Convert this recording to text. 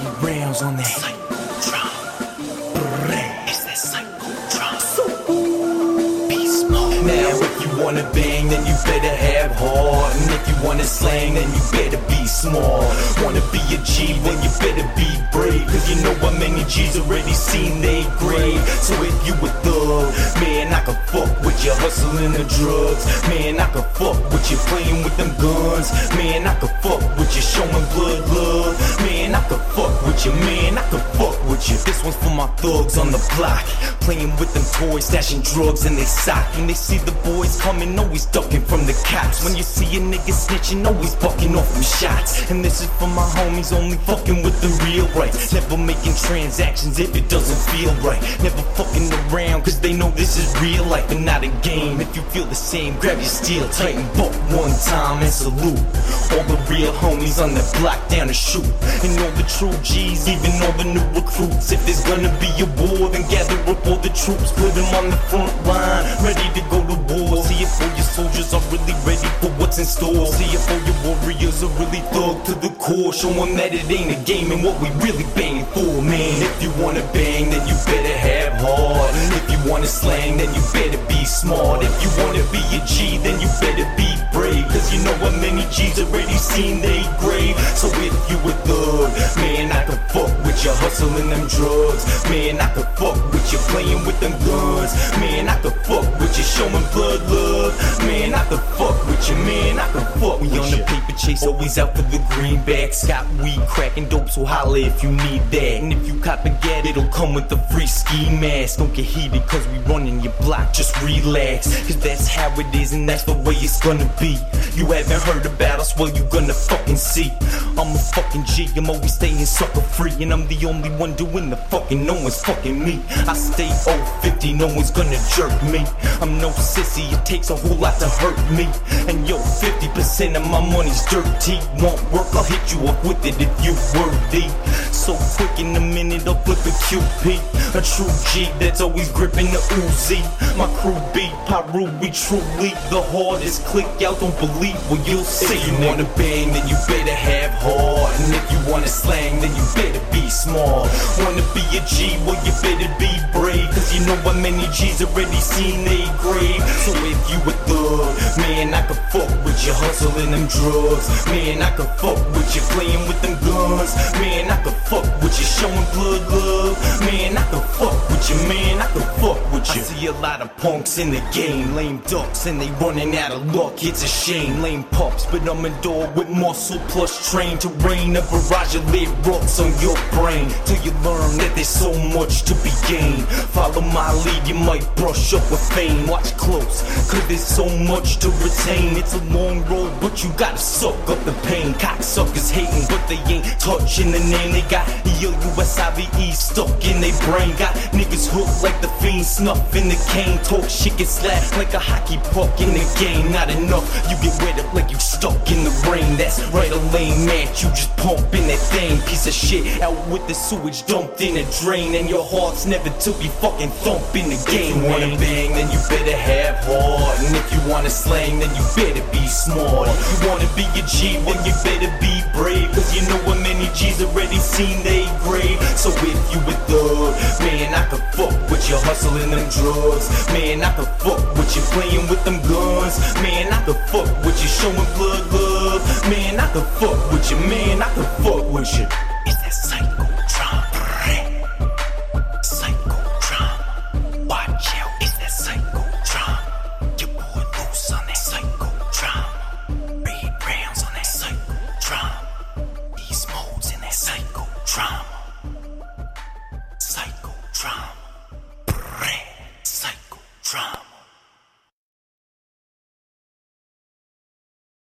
30 rounds on that Psychotron. It's that Psychotron. Beast mode. Now if you wanna bang, then you better have heart. And if you wanna slang, then you better be smart. Wanna be a G, well you better be brave. Cause you know how many G's already seen they grave. So if you a thug, man, I can fuck with you hustling the drugs. Man, I can fuck with you playing with them guns. Man, I can fuck with you showing blood love. Man, I can fuck with you, man, I can fuck with you. This one's for my thugs on the block, playing with them toys, stashing drugs in their sock. And they see the boys coming, always ducking from the cops. When you see a nigga snitching, always bucking off them shots. And this is for my homies, only fucking with the real rights. Never making transactions if it doesn't feel right. Never fucking around, cause they know this is real life and not a game. If you feel the same, grab your steel, tighten buck one time and salute all the real homies on the block down the shoot. And all the true G's, even all the new recruits. If there's gonna be a war, then gather up all the troops, put them on the front line, ready to go to war. See if all your soldiers are really ready for what's in store. See if all your warriors are really thug to the core. Show them that it ain't a game and what we really banging for, man. If you wanna bang, then you better have heart. And if you wanna slang, then you better be smart. If you wanna be a G, then you better be brave. Cause you know how many G's already seen they grave. So if you a thug, man, I can fuck with you hustling them drugs. Man, I can fuck with you playing with them guns. Man, I can fuck with you showing blood love. Man, I can fuck with you, man, I can fuck with you. We on the paper chase, always out for the greenbacks. Got weed, cracking dope, so holla if you need that. And if you cop a gat, it'll come with the free ski mask. Don't get heated cause we running your block, just relax. Cause that's how it is and that's the way it's gonna be. You haven't heard about us, well you gonna fucking see. I'm a fucking G, I'm always staying sucker free. And I'm the only one doing the fucking, no one's fucking me. I stay 050, no one's gonna jerk me. I'm no sissy, it takes a whole lot to hurt me. And yo, 50% of my money's dirty. Won't work, I'll hit you up with it if you worthy. So quick in a minute, I'll flip a QP. A true G that's always gripping the Uzi. My crew beat Pyru, we truly the hardest click out, don't believe what you'll see. If you wanna bang, then you better have heart. And if you wanna slang, then you better be smart. Wanna be a G, well you better be brave. Cause you know how many G's already seen they grave. So if you a thug, man, I can fuck with you hustling them drugs. Man, I can fuck with you playing with them guns. Man, I can fuck with you showing blood love. Man, I can fuck with you, man, I can fuck with you. I see a lot of punks in the game, lame ducks and they running out of luck. It's a shame, lame pups, but I'm a dog with muscle plus trained to rain a barrage of lead rocks on your brain. Till you learn that there's so much to be gained. Follow my lead, you might brush up with fame. Watch close, cause there's so much to retain. It's a long road, but you gotta suck up the pain. Cocksuckers hating, but they ain't touching the name. They got ELUSIVE stuck in their brain. Got niggas hooked like the fiend, snuff in the cane. Talk shit, get slapped like a hockey puck in the game. Not enough, you get wet up like you stuck in the rain. That's right, a lame match, you just pumping that thing. Piece of shit, out with the sewage dumped in a drain. And your heart's never to be fucking thumping the game. If you wanna bang, then you better have heart. And if you wanna slang, then you better be smart. If you wanna be a G, then you better be brave. Cause you know how many G's already seen they grave. So if you a thug, man, I can fuck with you hustling them drugs. Man, I can fuck with you playing with them guns. Man, I can fuck with you showing blood love. Man, I can fuck with you, man, I can fuck with you.